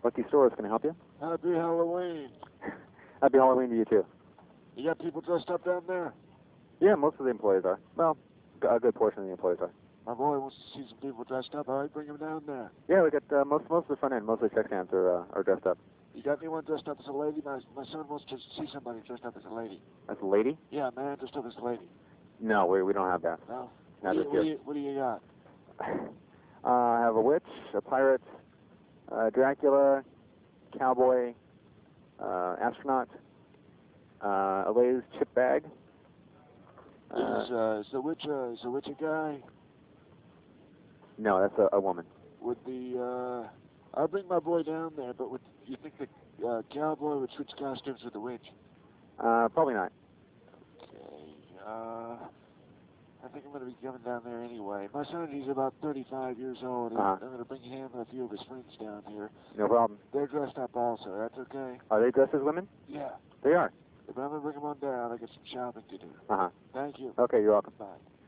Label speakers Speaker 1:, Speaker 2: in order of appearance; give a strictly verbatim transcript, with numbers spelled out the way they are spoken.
Speaker 1: Lucky Stores, can I help you?
Speaker 2: Happy Halloween.
Speaker 1: Happy Halloween to you, too.
Speaker 2: You got people dressed up down there?
Speaker 1: Yeah, most of the employees are. Well, a good portion of the employees are.
Speaker 2: My boy wants to see some people dressed up. All right, bring them down there.
Speaker 1: Yeah, we got uh, most most of the front end, most of the check stands are uh, are dressed up.
Speaker 2: You got anyone dressed up as a lady? My, my son wants to see somebody dressed up as a lady.
Speaker 1: As a lady?
Speaker 2: Yeah, man, dressed up as a lady.
Speaker 1: No, we we don't have that.
Speaker 2: No?
Speaker 1: Not
Speaker 2: What do,
Speaker 1: this
Speaker 2: you, what, do
Speaker 1: year.
Speaker 2: you, what do you got?
Speaker 1: Uh, I have a witch, a pirate, uh, Dracula, cowboy, uh, astronaut, uh, a Lay's chip bag. Uh,
Speaker 2: is, uh, is the witch, uh, is the witch a guy?
Speaker 1: no, that's a, a woman.
Speaker 2: Would the, uh, I'll bring my boy down there, but would you think the uh, cowboy would switch costumes with the witch?
Speaker 1: Uh, probably not.
Speaker 2: Okay, uh, I think I'm going to be coming down there anyway. My son, he's about thirty-five years old, and
Speaker 1: Uh-huh.
Speaker 2: I'm going to bring him and a few of his friends down here.
Speaker 1: No problem.
Speaker 2: They're dressed up also, that's okay?
Speaker 1: Are they dressed as women?
Speaker 2: Yeah.
Speaker 1: They are.
Speaker 2: If I'm going to bring them on down, I got some shopping to do.
Speaker 1: Uh-huh.
Speaker 2: Thank you.
Speaker 1: Okay, you're welcome.
Speaker 2: Bye.